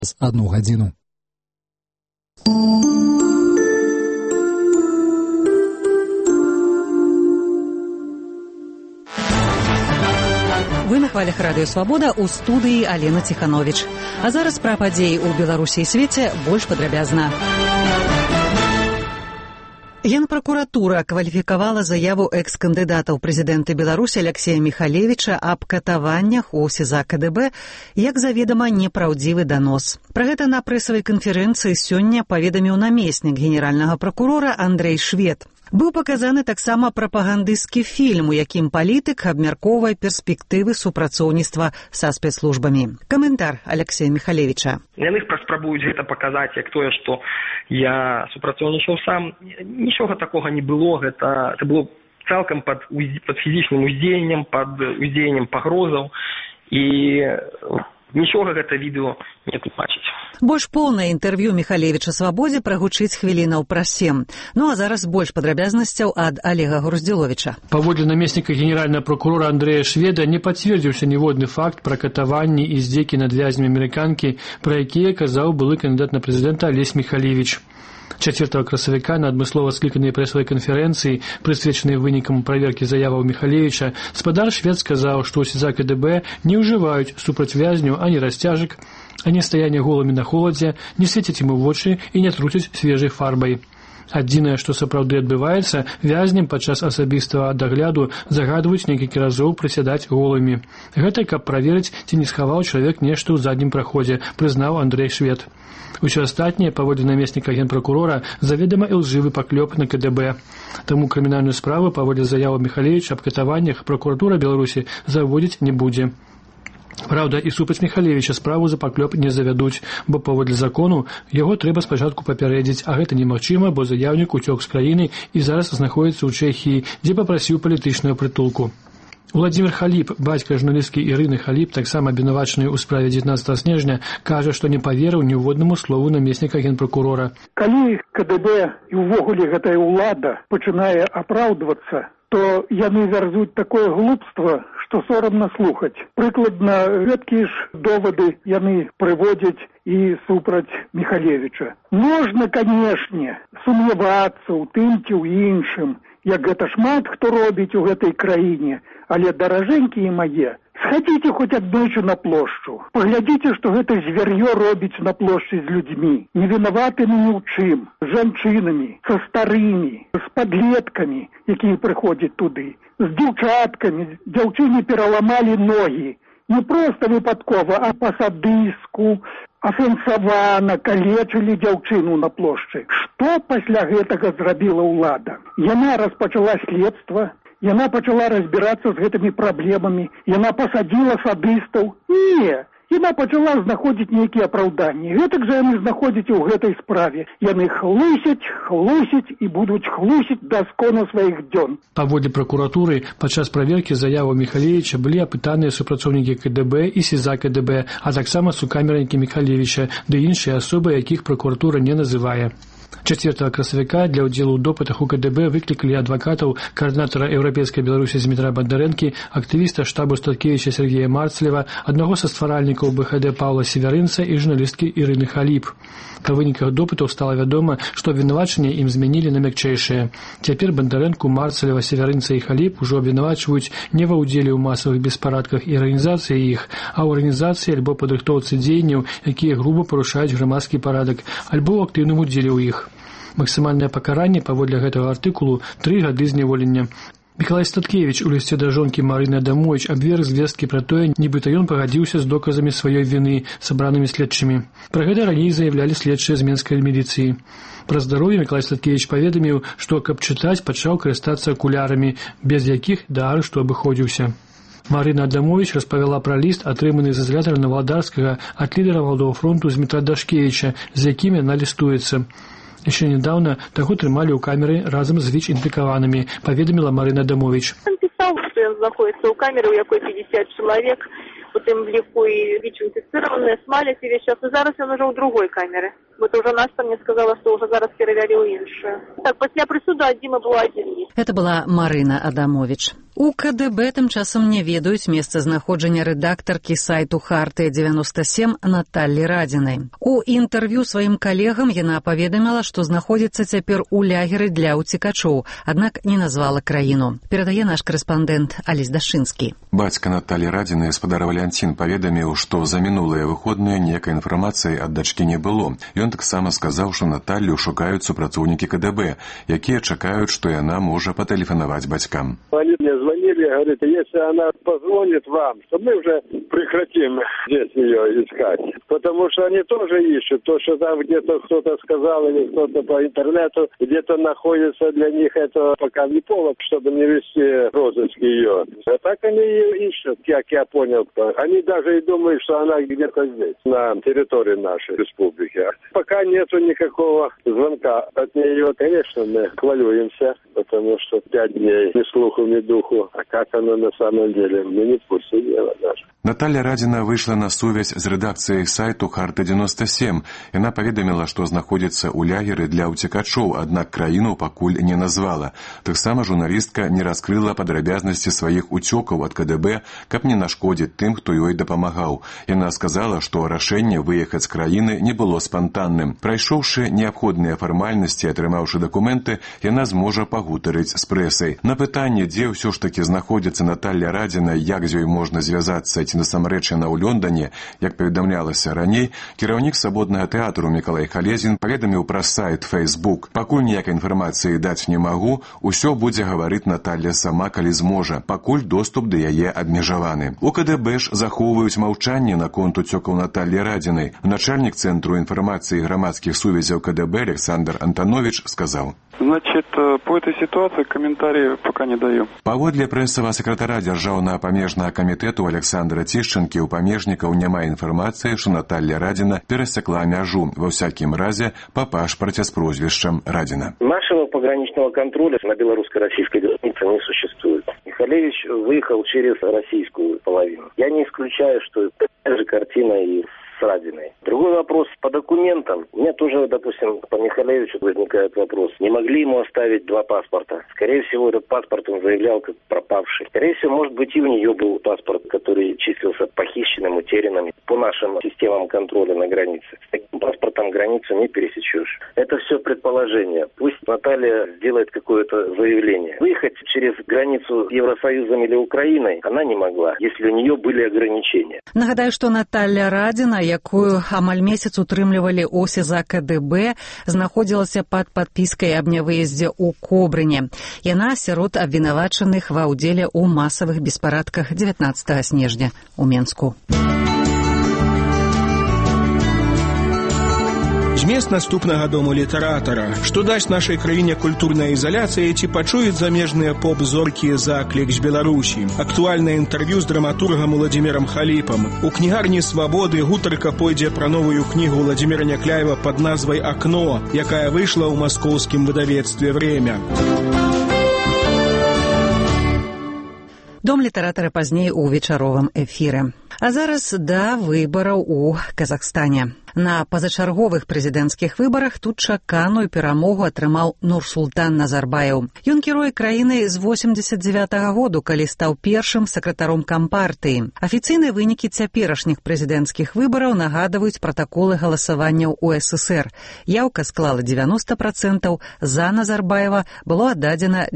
1 гадзіну. Вы на хвалях радыё «Свабода», у студыі Алена Ціхановіч. А зараз пра падзеі ў Беларусі і свеце больш падрабязна. Генпракуратура кваліфікавала заяву экс-кандыдата ў прэзідэнты Беларусі Алексея Михалевича аб катаваннях у СІЗА КДБ як заведама непраўдзівы данос. Пра гэта на прэсавай канферэнцыі сёння паведаміў намеснік генеральнага пракурора Андрэй Швед. Быў паказаны таксама прапагандысцкі фільм, у якім палітык абмяркоўвае перспектывы супрацоўніцтва са спецслужбамі. Каментар Алексея Михалевича. Яны спрабуюць гэта паказаць як тое, што я супрацоўнічаў сам. Нічога такога не было. Гэта было цалкам пад фізічным уздзеяннем, пад уздзеяннем пагрозаў, і нічога гэта відэо не тлумачыць. Больш поўнае інтэрв'ю Михалевича «Свабодзе» прагучыць хвілінаў праз 7. Ну а зараз больш падрабязнасцяў ад Олега Груздзіловіча. Паводле намесніка генеральнага прокурора Андрэя Шведа не пацвердзіўся ніводны факт пра катаванні і здзекі над вязнямі амерыканкі, пра якія казаў былы кандыдат на прэзідэнта Алесь Михалевич. 4 красавіка на адмыслова скліканай прэсавай канферэнцыі, прысвечанай вынікам праверкі заяваў Михалевича, спадар Швед сказаў, што ў СІЗА КДБ не ўжываюць супраць вязняў ані расцяжак, ані стаяння голымі на холадзе, не свецяць ім у вочы і не труцяць свежай фарбай. Адзінае, што сапраўды адбываецца, вязням падчас асабістага дагляду загадваюць некалькі разоў прысядаць голымі. Гэта каб праверыць, ці не схаваў чалавек нешта ў заднім праходзе, прызнаў Андрэй Швед. Усё астатняе, паводле намесніка генпракурора, заведама ілжывы паклёп на КДБ. Таму крымінальную справу паводле заявы Михалевича аб катаваннях пракуратура Беларусі заводзіць не будзе. Праўда, і супраць Михалевича справу за паклёп не завядуць, бо паводле закону яго трэба спачатку папярэдзіць, а гэта немагчыма, бо заяўнік уцёк з краіны і зараз знаходзіцца ў Чэхіі, дзе папрасіў палітычную прытулку. Владимир Халіп, бацька журналісткі Ірыны Халіп, таксама абвінавачаны ў справе 19 снежня, кажа, што не паверыў ніводнаму слову намесніка генпракурора. Калі КДБ і ўвогуле гэтая ўлада пачынае апраўдвацца, то яны вярзуць такое глупства, што сорамна слухаць. Прыкладна гэткія ж довады яны прыводзяць і супраць Михалевича. Можна, канешне, сумнявацца ў тым ці ў іншым, як гэта шмат хто робіць у гэтай краіне, але даражэнькія мае, схадзіце хоць аднойчы на плошчу. Паглядзіце, што гэта звяр'ё робіць на плошчы з людзьмі, невінаватымі ні ў чым, з жанчынамі, са старымі, з падлеткамі, якія прыходзяць туды, з дзяўчаткамі. Дзяўчыне пераламалі ногі, не проста выпадкова, а па-садыску, асэнсавана калечылі дзяўчыну на плошчы. Што пасля гэтага зрабіла ўлада? Яна распачала следства, яна пачала разбірацца з гэтымі праблемамі, яна пасадзіла садыстаў. Не, яна пачала знаходзіць нейкія апраўданні. Гэтак жа яны знаходзяць у гэтай справе. Яны хлусяць і будуць хлусіць да скону сваіх дзён. Паводле пракуратуры, падчас праверкі заяваў Михалевича былі апытаныя супрацоўнікі КДБ і СІЗА КДБ, а таксама сукамернікі Михалевича, ды іншыя асобы, якіх пракуратура не называе. 4 красавіка для ўдзелу ў допытах у КДБ выклікалі адвакатаў каардынатара Еўрапейскай Беларусі Змітра Бандарэнкі, актывіста штабу Статкевіча Сергея Марцлева, аднаго са стваральнікаў БХД Паўла Северынца і журналісткі Ірыны Халіп. Па выніках допытаў стала вядома, што абвінавачанне ім змянілі на мякчэйшае. Цяпер Бандарэнку, Марцлева, Северынца і Халіп ужо абвінавачваюць не ва ўдзеле ў масавых беспарадках і арганізацыі іх, а ў арганізацыі альбо падрыхтоўцы дзеянняў, якія груба парушаюць грамадскі парадак, альбо ў актыўным удзеле ў іх. Максімальнае пакаранне паводле гэтага артыкулу 3 гады зняволення. Мікалай Статкевіч у лісце да жонкі Марыны Адамовіч абверг звесткі пра тое, нібыта ён пагадзіўся з доказамі сваёй віны, сабранымі следчымі. Пра гэта раней заявлялі следчыя з менскай міліцыі. Пра здароўе Мікалай Статкевіч паведаміў, што, каб чытаць, пачаў карыстацца акулярамі, без якіх да арышту абыходзіўся. Марына Адамовіч распавяла пра ліст, атрыманы з ізалятара Наваладарскага ад лідара Маладога фронту Змітра Дашкевіча, з якім яна лістуецца. Еще недавно таго трымалі ў камеры разам з ВІЧ-інфікаванымі, паведаміла Марына Адамовіч. Он писал, что он находится у камеры, у якой 50 человек, у тым ліку і ВІЧ-інфіцыраваныя, смаляць увесь час. І зараз он уже ў другой камеры. Вот уже Настя мне сказала, что уже зараз перавялі ў іншую. Так, пасля прысуду адзін было адзін ліст. Это была Марына Адамовіч. У КДБ тым часам не ведаюць месцазнаходжання рэдактаркі сайту «Хартыя-97» Наталлі Радзінай. У інтэрв'ю сваім калегам яна паведаміла, што знаходзіцца цяпер у лягеры для ўцекачоў, аднак не назвала краіну. Перадае наш карэспандэнт Алесь Дашынскі. Бацька Наталлі Радзінай, спадар Валянцін, паведаміў, што за мінулыя выходныя ніякай інфармацыі ад дачкі не было. Ён таксама сказаў, што Наталлю шукаюць супрацоўнікі КДБ, якія чакаюць, што яна можа патэлефанаваць бацькам. Звонили, говорит, если она позвонит вам, то мы уже прекратим здесь ее искать. Потому что они тоже ищут. То, что там где-то кто-то сказал или кто-то по интернету, где-то находится для них, это пока не повод, чтобы не вести розыск ее. А так они ее ищут, как я понял. Они даже и думают, что она где-то здесь, на территории нашей республики. Пока нету никакого звонка от нее, конечно, мы хвалюемся, потому что 5 дней ни слуху, ни духу. А как оно на самом деле, мы не в курсе дела даже. Наталля Радзіна выйшла на сувязь з рэдакцыяй сайту «Харта-97». Яна паведаміла, што знаходзіцца ў лягеры для ўцекачоў, аднак краіну пакуль не назвала. Таксама журналістка не раскрыла падрабязнасці сваіх уцёкаў ад КДБ, каб не нашкодзіць тым, хто ёй дапамагаў. Яна сказала, што рашэнне выехаць з краіны не было спантанным. Прайшоўшы неабходныя фармальнасці, атрымаўшы дакументы, яна зможа пагутарыць з прэсай. На пытанне, дзе ўсё ж такі знаходзіцца Наталля Радзіна, як з ёй можна звязацца, ці насамрэч яна ў Лондоне, як паведамлялася раней, кіраўнік свабоднага тэатру Мікалай Халезін паведаміў праз сайт Facebook. Пакуль ніякай інфармацыі даць не магу, усё будзе гаварыць Наталля сама, калі зможа. Пакуль доступ да яе абмежаваны. У КДБ ж захоўваюць маўчанне наконт уцёкаў Наталлі Радзінай. Начальнік Цэнтру інфармацыі і грамадскіх сувязяў КДБ Александр Антанович сказаў: Значит, по этой ситуации комментарии пока не даю. Паводле прэсавага сакратара Дзяржаўнага памежнага камітэту Александра Тішчанкі, у памежнікаў няма інфармацыі, што Наталля Радзіна перасекла мяжу. Во всякім разе, па пашпарце з прозвішчам Радзіна. Нашего пограничного контроля на белорусско-российской границе не существует. Михалевич выехал через российскую половину. Я не исключаю, что это же картина и с Радзиной. Другой вопрос по документам. У меня тоже, допустим, по Михалевичу возникает вопрос. Не могли ему оставить 2 паспорта? Скорее всего, этот паспорт он заявлял как пропавший. Скорее всего, может быть, и у нее был паспорт, который числился похищенным, утерянным. По нашим системам контроля на границе. С таким паспортом границу не пересечешь. Это все предположение. Пусть Наталья сделает какое-то заявление. Выехать через границу Евросоюзом или Украиной она не могла, если у нее были ограничения. Нагадаю, што Наталля Радзіна, якую амаль месяц утрымлівалі ў СІЗА КДБ, знаходзілася пад падпіскай аб нявыездзе ў Кобрыне. Яна сярод абвінавачаных ва ўдзеле ў масавых беспарадках 19 снежня ў Менску. Змест наступнага дому літаратара. Што дасць нашай краіне культурная ізаляцыя, ці пачуюць замежныя поп-зоркі заклік з Беларусі? Актуальнае інтэрв'ю з драматургам Уладзімірам Халіпам. У кнігарні «Свабоды» гутарка пойдзе пра новую кнігу Владзіміра Някляева пад назвай «Акно», якая выйшла ў маскоўскім выдавецтве «Время». Дом літаратара пазней у вечаровым эфіры. А зараз да выбараў у Казахстане. На пазачарговых прэзідэнцкіх выбарах тут чаканую перамогу атрымаў Нурсултан Назарбаев. Ён кіруе краінай з 89-го году, калі стаў першым сакратаром кампартыі. Афіцыйныя вынікі цяперашніх прэзідэнцкіх выбараў нагадваюць пратаколы галасаванняў у СССР. Яўка склала 90%, за Назарбаева было аддадзена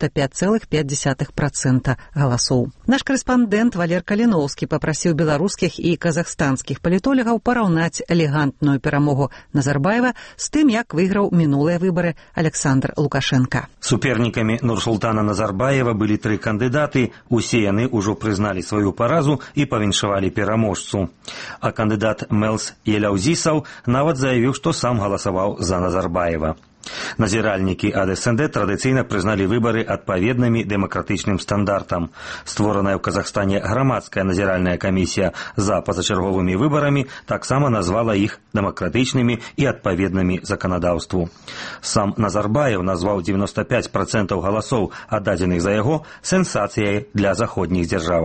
95,5% галасоў. Наш карэспандэнт Валер Каліноўскі папрасіў беларускіх і казахстанскіх палітолагаў параўнаць элегантную перамогу Назарбаева з тым, як выйграў мінулыя выбары Александр Лукашенко. Супернікамі Нурсултана Назарбаева былі 3 кандыдаты, усе яны ўжо прызналі сваю паразу і павіншавалі пераможцу. А кандыдат Мелс Еляўзісаў нават заявіў, што сам галасаваў за Назарбаева. Назіральнікі ад СНД традыцыйна прызналі выбары адпаведнымі дэмакратычным стандартам. Створаная ў Казахстане грамадская назіральная камісія за пазачарговымі выбарамі таксама назвала іх дэмакратычнымі і адпаведнымі заканадаўству. Сам Назарбаев назваў 95% галасоў, аддадзеных за яго, сенсацыяй для заходніх дзяржаваў.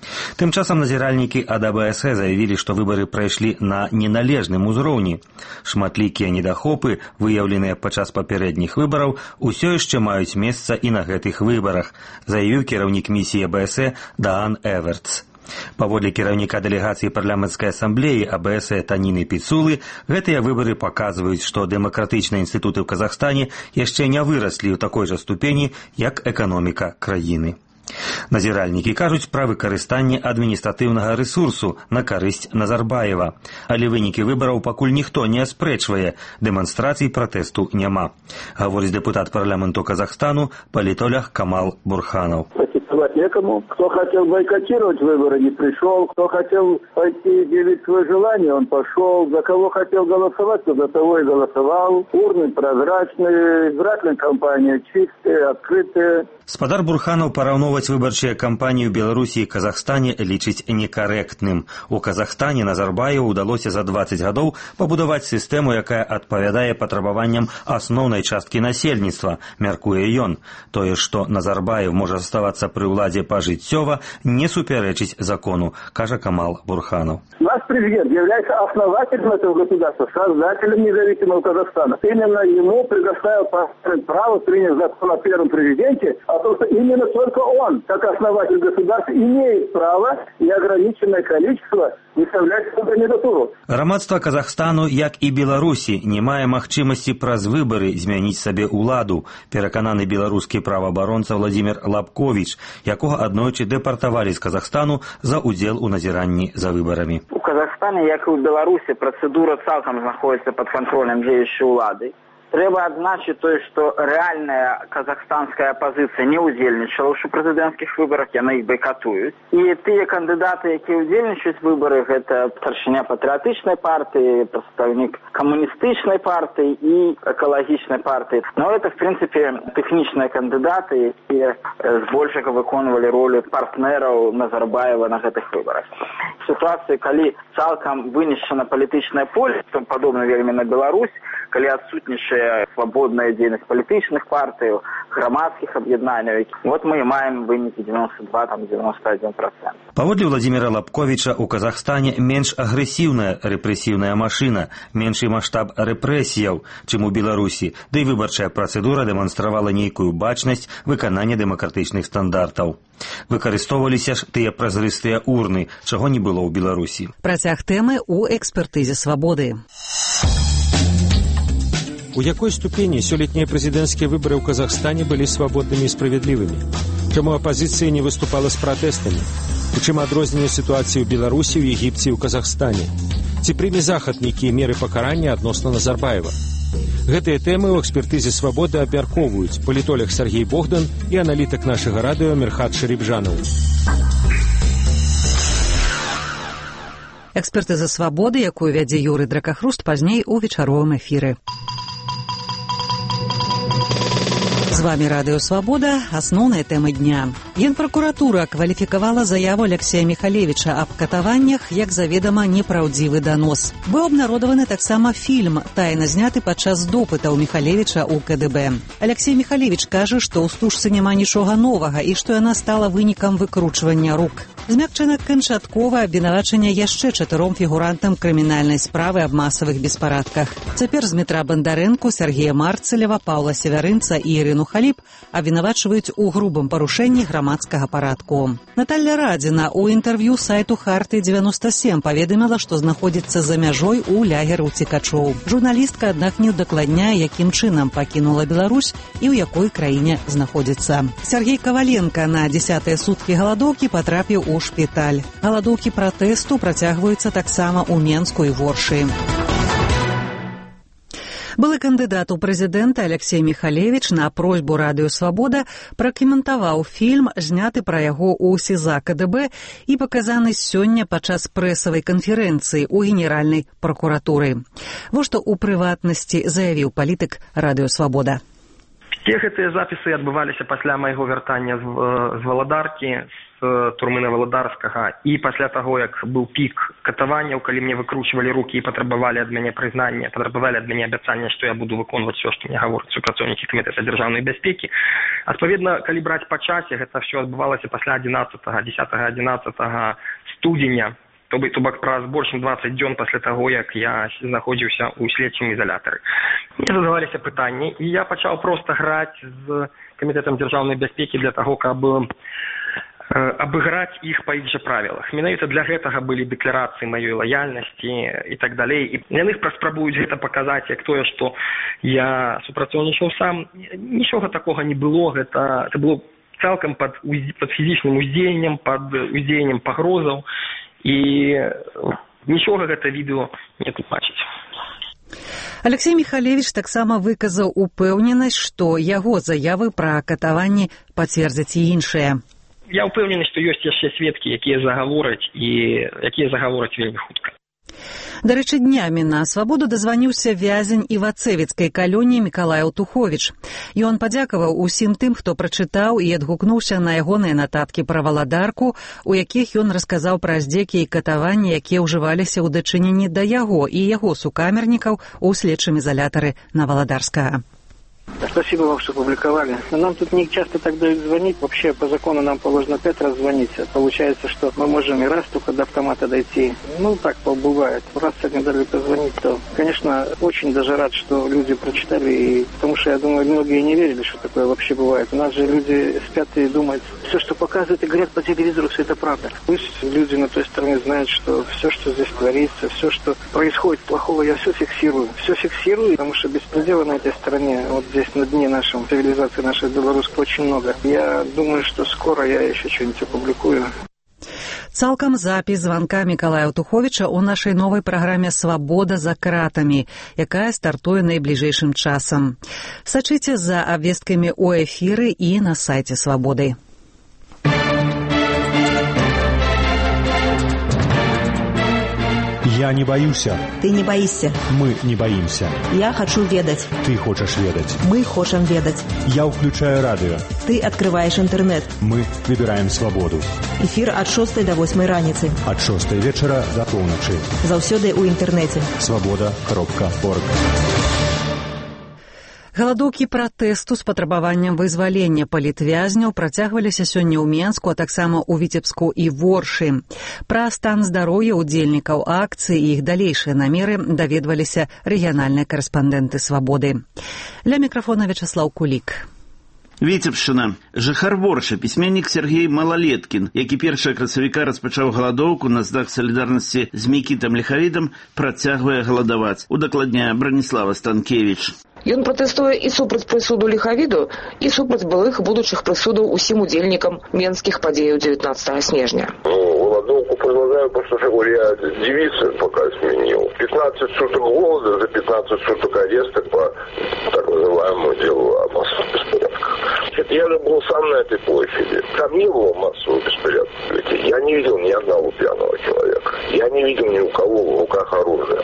Тым часам назіральнікі ад АБС заявілі, што выбары прайшлі на неналежным узроўні. Шматлікія недахопы, выяўленыя падчас папярэдніх выбараў, усё яшчэ маюць месца і на гэтых выбарах, заявіў кіраўнік місіі АБС Даан Эвертс. Паводле кіраўніка дэлегацыі парламенцкай асамблеі АБС Таніны Піцулы, гэтыя выбары паказваюць, што дэмакратычныя інстытуты ў Казахстане яшчэ не выраслі ў такой жа ступені, як эканоміка краіны. Назіральнікі кажуць пра выкарыстанне адміністратыўнага рэсурсу на карысць Назарбаева. Але вынікі выбараў пакуль ніхто не аспрэчвае, дэманстрацый пратэсту няма. Гаворыць дэпутат парламенту Казахстану, палітолог Камал Бурханов. Некому. Кто хотел бойкотировать выборы, не пришел. Кто хотел пойти делить свое желание, он пошел. За кого хотел голосовать, то за того и голосовал. Урны прозрачные, избирательная кампания чистая, открытая. Спадар Бурханов параўноўваць выбарчыя кампаніі ў Беларусі і Казахстане лічыць некарэктным. У Казахстане Назарбаеву ўдалося за 20 гадоў пабудаваць сістэму, якая адпавядае патрабаванням асноўнай часткі насельніцтва, мяркуе ён. Тое, што Назарбаев можа заставацца пры ўладзе пажыццёва, не супярэчыць закону, кажа Камал Бурханов. Наш президент является основателем этого государства, создателем независимого Казахстана. Именно ему предоставил право принять закон о первом президенте, а то, что именно только он, как основатель государства, имеет право неограниченное количество выставлять свою кандидатуру. Грамадства Казахстану, як і Беларусі, не мае магчымасці праз выбары змяніць сабе ўладу, перакананы беларускі праваабаронца Владимир Лабкович, якога аднойчы дэпартавалі з Казахстану за удзел у назіранні за выбарамі. У Казахстане, як і ў Беларусі, працэдура цалкам знаходзіцца пад кантролем дзеючай улады. Трэба адзначыць тое, што рэальная казахстанская апазіцыя не ўдзельнічала ў прэзідэнцкіх выбарах, яны іх байкатуюць. І тыя кандыдаты, якія ўдзельнічаюць выбары, гэта старшыня патрыятычнай партыі, прадстаўнік камуністычнай партыі і экалагічнай партыі. Но это, в принципе, тэхнічныя кандыдаты, якія збольшага выконвалі ролю партнераў Назарбаева на гэтых выбарах. Сітуацыі, калі цалкам вынішчана палітычнае поле, падобна вельмі на Беларусь, калі адсутнічае свабодная дзейнасць палітычных партый, грамадскіх аб'яднанняў. Вот мы і маем вынікі 92-91%. Паводле Владимира Лабковича, у Казахстане менш агрэсіўная рэпрэсіўная машына, меншы маштаб рэпрэсіяў, чым у Беларусі, да і выбарчая працэдура дэманстравала нейкую бачнасць выканання дэмакратычных стандартаў. Выкарыстоўваліся ж тыя празрыстыя урны, чаго не было ў Беларусі. Працяг тэмы ў экспертызе свабоды. У якой ступені сёлетнія прэзідэнцкія выбары ў Казахстане былі свабоднымі і справядлівымі? Чаму апазіцыя не выступала з пратэстамі? У чым адрозненне сітуацыі ў Беларусі, ў Егіпце і ў Казахстане? Ці прыме Захад нейкія меры пакарання адносна Назарбаева? Гэтыя тэмы ў экспертызе свабоды абмяркоўваюць палітолог Сергей Богдан і аналітык нашага радыё Мірхат Шарибжанаў. Экспертыза свабоды, якую вядзе Юрый Дракахруст, пазней у вечаровым эфіры. З вами Радыё Свабода, асноўныя тэмы дня. Генпракуратура кваліфікавала заяву Алексея Михалевича аб катаваннях як заведама непраўдзівы данос. Быў абнародаваны таксама фільм, тайна зняты падчас допытаў Михалевича ў КДБ. Алексей Михалевич кажа, што ў стужцы няма нічога новага і што яна стала вынікам выкручвання рук. Змякчана канчатковае абвінавачанне яшчэ 4 фігурантам крымінальнай справы аб масавых беспарадках. Цяпер Змітра Бандарэнку, Сергея Марцелева, Паўла Севярынца і Ірыну Халіп абвінавачваюць у грубым парушэнні грамадскага парадку. Наталля Радзіна ў інтэрв'ю сайту Харты-97 паведаміла, што знаходзіцца за мяжой у лагеры ўцекачоў. Журналістка, аднак, не ўдакладняе, якім чынам пакінула Беларусь і ў якой краіне знаходзіцца. Сергей Каваленка на 10-е суткі галадоўкі патрапіў у шпіталь. Галадоўкі пратэсту працягваюцца таксама ў Менску і Воршы. Былы кандыдат у прэзідэнта Алексей Михалевич на просьбу Радыё Свабода пракаментаваў фільм, зняты пра яго ў СІЗА КДБ і паказаны сёння падчас прэсавай канферэнцыі ў Генеральнай пракуратуры. Вось што ў прыватнасці заявіў палітык Радыё Свабода. Все гэтыя запісы адбываліся пасля майго вяртання з Валадаркі, з турмы Наваладарскага, і пасля таго, як быў пік катаванняў, калі мне выкручвалі рукі і патрабавалі ад мяне прызнання, патрабавалі ад мяне абяцання, што я буду выконваць все, што мне гавораць супрацоўнікі камітэта дзяржаўнай бяспекі. Адпаведна, калі браць па часе, гэта все адбывалася пасля 10-11 студзеня, то бок праз больш чым 20 дзён пасля таго, як я знаходзіўся ў следчым ізалятары. Мне задаваліся пытанні, і я пачаў проста граць з камітэтам дзяржаўнай бяспекі для таго, каб абыграць іх па іх жа правілах. Менавіта для гэтага былі дэкларацыі маёй лаяльнасці і так далей. І яны спрабуюць гэта паказаць як тое, што я супрацоўнічаў сам. Нічога такога не было, гэта было цалкам пад фізічным уздзеяннем, пад уздзеяннем пагрозаў. І нічога гэта відэо не тлумачыць. Алексей Михалевич таксама выказаў упэўненасць, што яго заявы пра катаванні пацвердзяць і іншыя. Я ўпэўнены, што ёсць яшчэ сведкі, якія загавораць вельмі хутка. Дарэчы, днямі на свабоду дазваніўся вязень івацэвіцкай калоніі Мікалай Аўтуховіч. Ён падзякаваў усім тым, хто прачытаў і адгукнуўся на ягоныя нататкі пра Валадарку, у якіх ён расказаў пра здзекі і катаванні, якія ўжываліся ў дачыненні да яго і яго сукамернікаў у следчым ізалятары Наваладарскага. Спасибо вам, что публиковали. Но нам тут не часто так дают звонить. Вообще, по закону нам положено 5 раз звонить. Получается, что мы можем и раз только до автомата дойти. Ну, так бывает. Раз сегодня дали позвонить, то, конечно, очень даже рад, что люди прочитали. И, потому что, я думаю, многие не верили, что такое вообще бывает. У нас же люди спят и думают, все, что показывают и говорят по телевизору, все это правда. Пусть люди на той стороне знают, что все, что здесь творится, все, что происходит плохого, я все фиксирую. Все фиксирую, потому что беспредела на этой стороне, вот здесь на дне нашем, цивилизации нашей белорусской очень много. Я думаю, что скоро я еще что-нибудь опубликую. Цалкам запіс званка Мікалая Аўтуховіча ў нашай новай праграме «Свабода за кратамі», якая стартуе найбліжэйшым часам. Сачыце за абвесткамі ў эфіры і на сайце «Свабоды». Я не боюся. Ты не боишься. Мы не боимся. Я хочу ведать. Ты хочешь ведать. Мы хотим ведать. Я включаю радио. Ты открываешь интернет. Мы выбираем свободу. Эфир от 6 до 8 раницы. От 6 вечера до полночи. Заўсёды ў інтэрнэце. Свобода.орг. Галадоўкі пратэсту з патрабаваннем вызвалення палітвязняў працягваліся сёння ў Менску, а таксама ў Віцебску і Воршы. Пра стан здароўя ўдзельнікаў акцыі і іх далейшыя намеры даведваліся рэгіянальныя карэспандэнты «Свабоды». Ля мікрафона Вячаслаў Кулік. Віцебшчына. Жыхар Ворша, пісьменнік Сергей Малалеткін, які 1 красавіка распачаў галадоўку на знак салідарнасці з Мікітам Ліхавідам, працягвае галадаваць. Удакладняе Браніслава Станкевіч. Ён пратэстуе і супраць прысуду Ліхавіду, і супраць былых будучых прысудаў усім удзельнікам менскіх падзеяў 19 снежня. Голодовку предлагаю, потому что я девиз пока сменил. 15 суток голода за 15 суток ареста по так называемому делу о массовых беспорядках. Я же был сам на этой площади. Там не было массовых беспорядков. Я не видел ни одного пьяного человека. Я не видел ни у кого в руках оружия.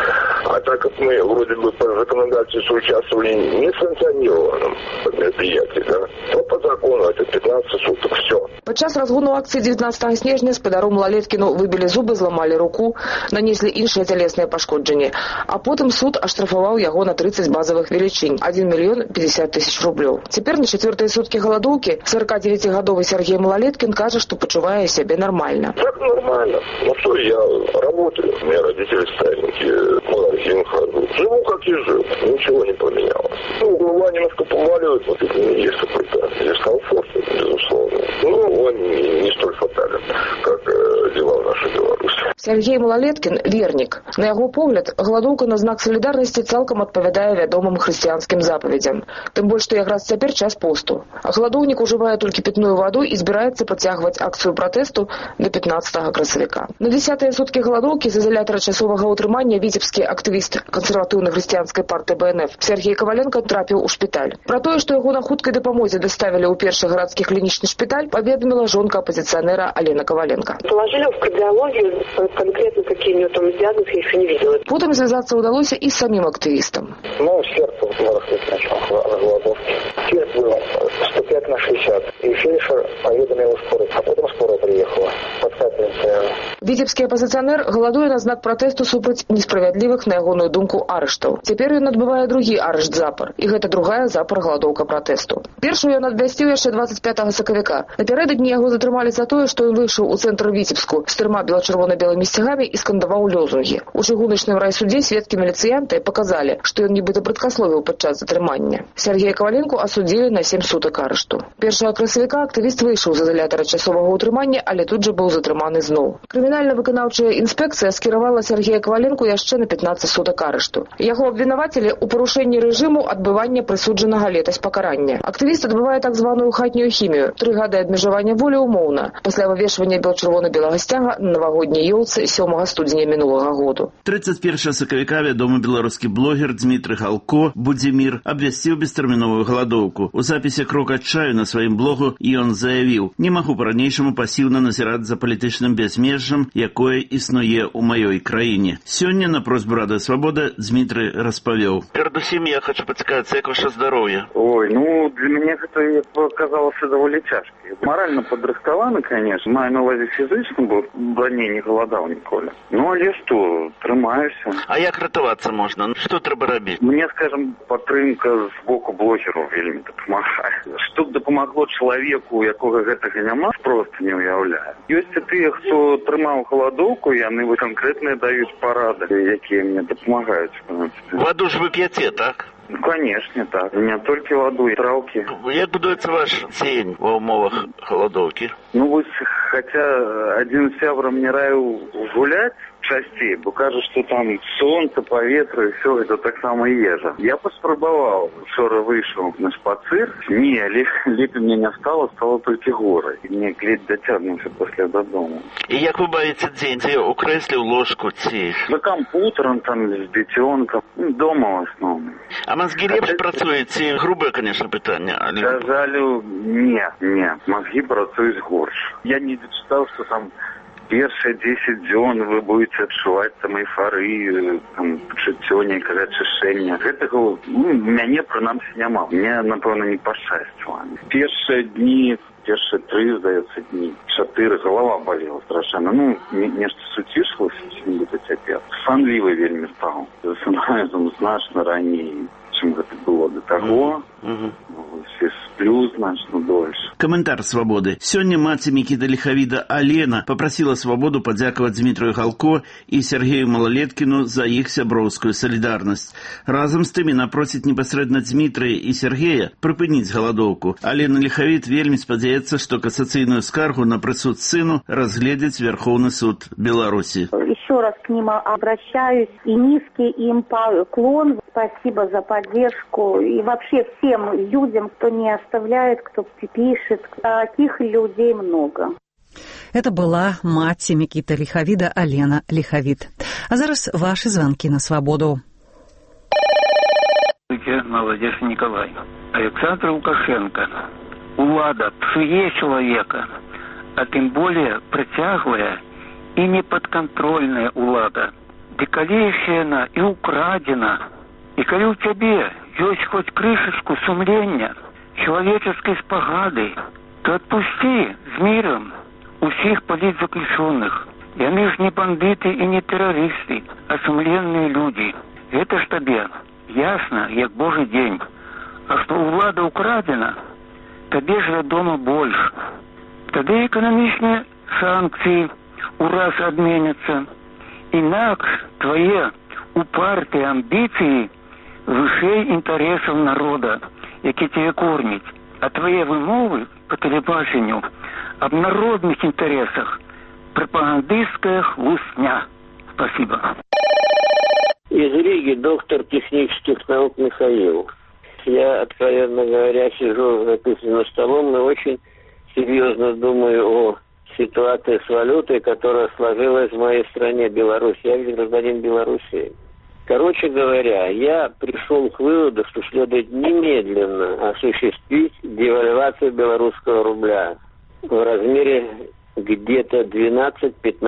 А так как мы вроде бы по законодательству участвовали не в санкционированном мероприятии, да, то по закону это 15 суток, все. Падчас разгону акцыі 19 снежня спадару Малалеткіну выбілі зубы, зламалі руку, нанеслі іншыя цялесныя пашкоджанні, а потым суд аштрафаваў яго на 30 базавых велічынь, 1 мільён 50 тысяч рублёў. Цяпер на 4-е суткі галадоўкі 49-гадовы Сергей Малалеткін кажа, што пачувае сябе нармальна. Так нормально. Ну что, я работаю, у меня родители старенькие, магазин хожу. Живу как и жил, ничего не поменялось. Ну, голова немножко помаливает, вот это есть какой-то дискомфорт, безусловно. Ну, он не столь фатален, как дела в нашей Беларуси. Сергей Малалеткін – вернік. На яго погляд, галадоўка на знак салідарнасці цалкам адпавядае вядомым хрысціянскім запаведзям. Тым больш, што якраз цяпер час посту. Галадоўнік ужывае толькі пітную ваду і збіраецца працягваць акцыю пратэсту до 15 красавіка. На 10-е суткі галадоўкі з ізалятара часовага ўтрымання віцебскі актывіст кансерватыўна-хрысціянскай партыі БНФ Сергей Коваленко трапіў у шпіталь. Пра тое, што яго на хуткай дапамозе даставілі ў першы гарадскі клінічны шпіталь, паведаміла жонка апозіцыянера Алена Коваленко. Положили в кардиологию, конкретно какие у него там диагнозы, я еще не видела. Потым звязацца ўдалося і з самім актывістам. Ну, сердце барахлит начало на голодовке. Сердце было 105/60. И фельдшер поведомил скорую. А потом скорая приехала. Віцебскі апазіцыянер галадуе на знак пратэсту супраць несправядлівых, на ягоную думку, арыштаў. Цяпер ён адбывае другі арышт запар. І гэта другая запар галадоўка пратэсту. Першую ён абвясціў яшчэ 25 сакавіка. Напярэдадні яго затрымалі за тое, што ён выйшаў у цэнтр Віцебску з 3 белачырвона-белымі сцягамі і скандаваў лёзунгі. У чыгуначным райсудзе сведкі міліцыянты паказалі, што ён нібыта брадкасловіў падчас затрымання. Сергея Коваленку асудзілі на 7 сутак арышту. 1 красавіка актывіст выйшаў з изолятара часовага ўтрымання, але тут жа быў затрыманы зноў. Крымінальна-выканаўчая інспекцыя скіравала Сергея Коваленку яшчэ на 15 сутак арышту. Яго абвінавацілі ў парушэнні рэжыму адбывання прысуджанага летась пакарання. Актывіст адбывае так званую хатнюю хімію. 3 гады абмежавання волі ўмоўна. Пасля вывешвання чырвона-белага сцяга на навагодняй ёлцы 7 студзеня мінулага году. 31 сакавіка вядомы беларускі блогер Дмітрый Галко Будзімір абвясціў бестэрміновую галадоўку. У запісе «Крок адчаю» на сваім блогу ён заявіў: «Не магу па-ранейшаму пасіўна назіраць за палітычным бязмежжам, якое існуе ў маёй краіне». Сёння на просьбу Рады Свабода Дмітрый распавёў: «Перадусім я хочу пацікавіцца, як ваше здароўе». Ой, ну для мяне гэта аказалася даволі цяжка. Морально падрыхтаваны, конечно, маю на увазе фізычна, бо раней не галадаў ніколі. Ну але што, трымаюся. А як ратавацца можна? Што трэба рабіць? Мне, скажем, падтрымка з боку блогераў вельмі дапамагае. Што б дапамагло чалавеку, якога гэтага няма, проста не ўяўляю. Ёсць і тыя, хто трымаў галадоўку, яны канкрэтныя даюць парады, якія мне дапамагаюць. Ваду ж вы п'яце, так? Ну, конечно, так. Не толькі ваду і траўкі. Як будуецца ваш дзень ва ўмовах галадоўкі? Ну, вось, хаця адзін сябра мне раіў гуляць часцей, бо кажа, што там сонца, паветра, і ўсё гэта таксама ежа. Я паспрабаваў, учора выйшаў на шпацыр. Не, лепей мне не стало толькі горай. Мне ледзь дацягнуўся пасля дадому. І як вы бавіце дзень? Дзе ў крэсле, ў ложку, ці? За кампутарам, там, з дзіцёнкам. Дома, в асноўным. А мозги лепш працуюць, ці грубае, конечно, пытанне, але... За жалю, не. Мозги працуюць горш. Я не дачытаў, што там першыя 10 дзён вы будете адчуваць там эйфарыю, там, пачуццё нейкага ачышчэння. Гэтага мяне, прынамсі, няма. Мне, напэўна, не пашчасціла. Першыя дні, першыя 3, здаецца, дні, 4, голова болела страшэнна. Ну, нешта суцішылася, нібыта цяпер. Санлівы вельмі стаў. Засынаю там значна раней, чым гэта было да таго. Все сплю значно дольше. Каментар Свабоды. Сёння маці Мікіта Ліхавіда Алена папрасіла Свабоду падзякаваць Дмітраю Галко і Сергею Малалеткіну за іх сяброўскую салідарнасць. Разам з тым яна просіць непасрэдна Дмітрая і Сергея прыпыніць галадоўку. Алена Ліхавід вельмі спадзяецца, што касацыйную скаргу на прысуд сыну разгледзіць Верховны суд Беларусі. Еще раз к ним обращаюсь и низкий им поклон. Спасибо за поддержку и вообще всем людям, кто не оставляет, кто пишет. Таких людей много. Это была маці Мікіта Ліхавіда Алена Ліхавід. А зараз ваши звонки на свободу. Молодец Николай. Александр Лукашенко. Улада псуе человека, а тем более притяглая и неподконтрольная улада. Ды калі яшчэ яна і украдена. И коли у тебе есть хоть крышечку сумления, человеческой спогады, то отпусти с миром усіх политзаключенных. Яны ж не бандиты и не террористы, а сумленные люди. Это ж тебе ясно, як божий день. А что улада украдена, тебе ж вядома больше. Тогда экономичные санкции ураз адменятся. Инакш твои упартые амбиции вышэй інтарэсаў народа, які тебе корміць, а твае вымовы по тэлебачанню аб народных інтарэсах пропагандистская хлусня. Спасибо. Из Риги доктор технических наук Михаил. Я, откровенно говоря, сижу за письменным столом и очень серьезно думаю о ситуации с валютой, которая сложилась в моей стране, Беларусь. Я гражданин Беларуси. Короче говоря, я пришел к выводу, что следует немедленно осуществить девальвацию белорусского рубля в размере где-то 12-15%.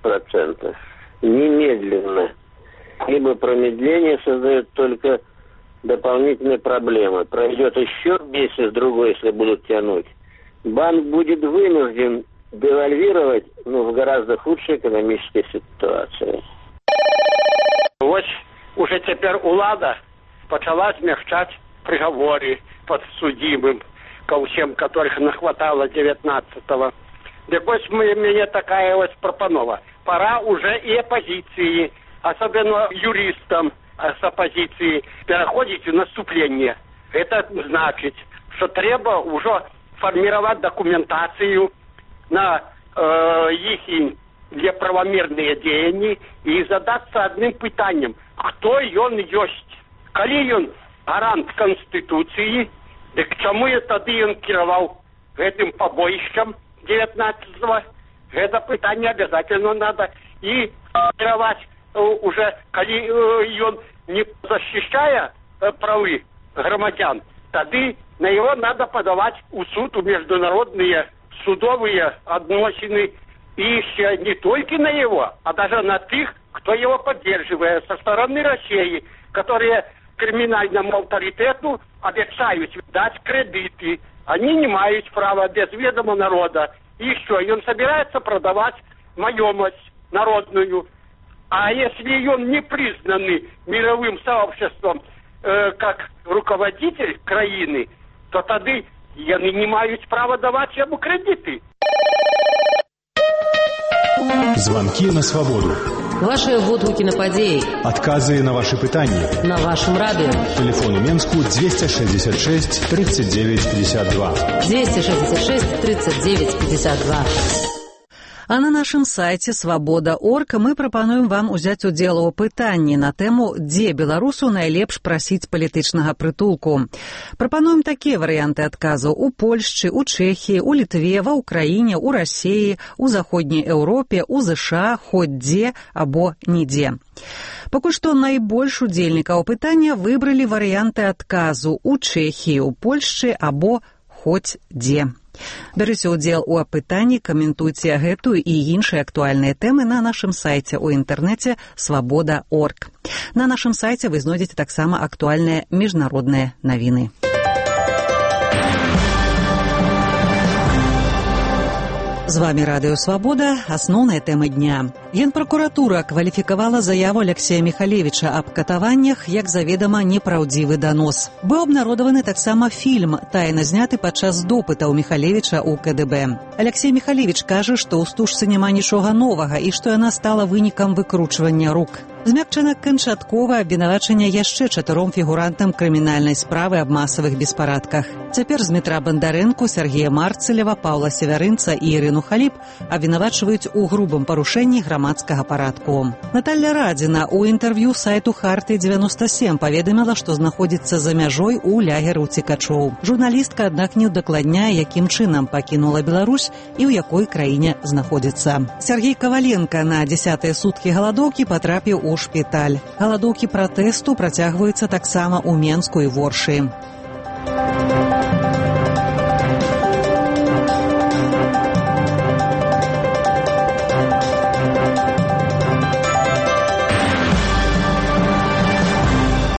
10%. Немедленно. Ибо промедление создает только дополнительные проблемы. Пройдет еще месяц-другой, если будут тянуть. Банк будет вынужден девальвировать, в гораздо худшей экономической ситуации. Ось уже теперь улада почала змягчать приговоры подсудимым, ко всем, которых нахватало 19-го. Так ось мне такая ось пропанова. Пора уже и оппозиции, особенно юристам с оппозиции, переходить в наступление. Это значит, что треба уже формировать документацию на их неправомерные деяния и задаться одним питанием. Кто он есть? Коли он гарант Конституции, да к чему тогда он кировал этим побоищем 19-го? Это питание обязательно надо и формировать уже, коли он не защищая правы громадян, тогда на его надо подавать в суд, у международные судовые отношения, и еще не только на его, а даже на тех, кто его поддерживает со стороны России, которые криминальному авторитету обещают дать кредиты. Они не имеют права без ведома народа. И еще, и он собирается продавать маемость народную. А если он не признанный мировым сообществом как руководитель краины, то тогда они не имеют права давать ему кредиты. Звонки на свободу. Ваши водгукі на падзеі. Адказы на ваши пытанні. На вашем радио. Телефон у Менску 266 39 52. 266 39 52. А на нашым сайце «Свабода.орг» мы прапануем вам узяць удзел у пытанні на тэму «Дзе беларусу найлепш прасіць палітычнага прытулку?». Прапануем такія варыянты адказаў у Польшчы, у Чэхіі, у Літве, ва Ўкраіне, у Расіі, у Заходняй Еўропе, у ЗША, хоць дзе або нідзе. Пакуль што найбольш удзельнікаў пытання выбралі варыянты адказу у Чэхіі, у Польшчы або хоць дзе. Бярыце ўдзел у апытанні, каментуйце гэтую і іншыя актуальныя тэмы на нашым сайце ў інтэрнэце «Свабода.орг». На нашым сайце вы знойдзеце таксама актуальныя міжнародныя навіны. З вами Радыё Свабода. Асноўныя тэмы дня. Генпракуратура кваліфікавала заяву Алексея Михалевича аб катаваннях як заведама непраўдзівы данос. Быў абнародаваны таксама фільм, тайна зняты падчас допытаў Михалевича ў КДБ. Алексей Михалевич кажа, што ў стужцы няма нічога новага і што яна стала вынікам выкручвання рук. Змякчана канчаткова абвінавачанне яшчэ 4 фігурантам крымінальнай справы аб масавых беспарадках. Цяпер Змітра Бандарэнку, Сергея Марцелева, Паўла Севярынца і Ірыну Халіп абвінавачваюць у грубым парушэнні грамадскага парадку. Наталля Радзіна ў інтэрв'ю сайту «Харты-97» паведаміла, што знаходзіцца за мяжой у лагеры ўцекачоў. Журналістка, аднак, не ўдакладняе, якім чынам пакінула Беларусь і ў якой краіне знаходзіцца. Сергей Каваленка на 10-е суткі галадоўкі патрапіў у шпіталь. Галадоўкі пратэсту працягваюцца таксама ў Менску і Воршы.